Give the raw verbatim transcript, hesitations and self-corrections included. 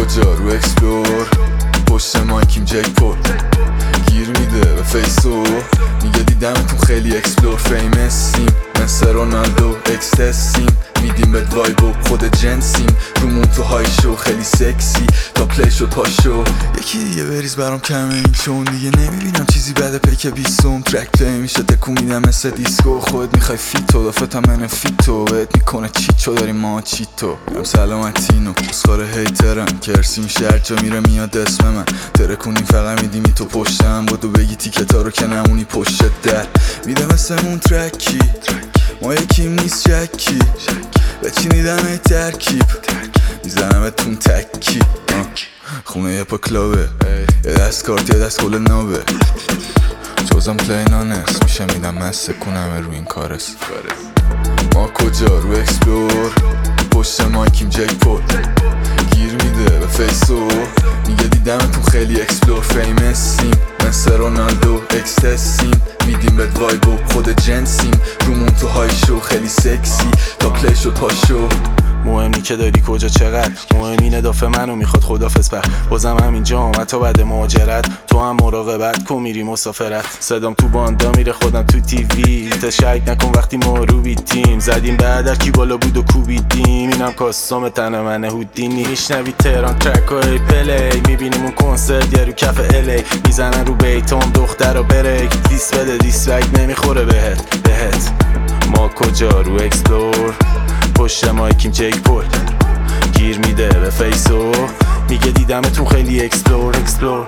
کجا رو اکسپلور، پشت مایکیم جک پول، گیر میده به فیسو، میگه دیدمتون خیلی اکسپلور، فیمسیم مثل رونالدو، اکستسیم میدیم بهت وایبو، خود جنسیم رومون تو های شو، خیلی سکسی تا پلی شد پاشو، یکی دیگه بریز برام کمه این چون دیگه نمیبینم چیزی بعد پیک بیستم، ترک پلی میشه تکون میدم مثل دیسکو، خودت میخوای فیتو دافتم من فیتو بهت میکنه چیچو، داریم ما چیتو میگم سلامتینو اسخار هیترم، کرسیم شهر جا میره میاد اسم من، ترکونی فقط میدیمی تو پشتم، بودو بگی تیکتا رو که نمونی پشت در میده مثل اون ترکی، ما یکیم نیست شکی بچینیدم ای ترکیب میزنم تون تکی، خونه یه پا کلابه یه دست کارت یه دست کل نابه، جوزم پلی نانست میشه میدم من سکونم رو این کارست. ما کجا رو اکسپلور، پشت مایکیم جک پول، گیر میده به فیسو، میگه دیدمتون خیلی اکسپلور، فیمسیم مثل رونالدو، اکستسیم میدیم بهت وایبو، خود جنسیم رومون تو های شو، خیلی سکسی تا پلی شد پاشو، مهمی که داری کجا چقدر، مهم اینه دافع منو میخواد خدافظ پر، بازم همینجا حتی بعد مهاجرت، تو هم مراقبت کن میری مسافرت، صدام تو باندا میره خودم تو تیوی، تشک نکن وقتی ما رو بیتیم، زدیم بعد کی بالا بود و کوبیدیم، اینم کاستوم تن منه هودینی، میشنوی تهران ترک های پلی، میبینیم اون کنسرت یه رو کف الی، میزنن رو بیتام دختر و بریک، دیس بده دیسلایک نمیخوره بهت بهت ما کجا رو اکسپلور، پشت مایکیم جک پول، گیر میده به فیسو، میگه دیدمتون خیلی اکسپلور اکسپلور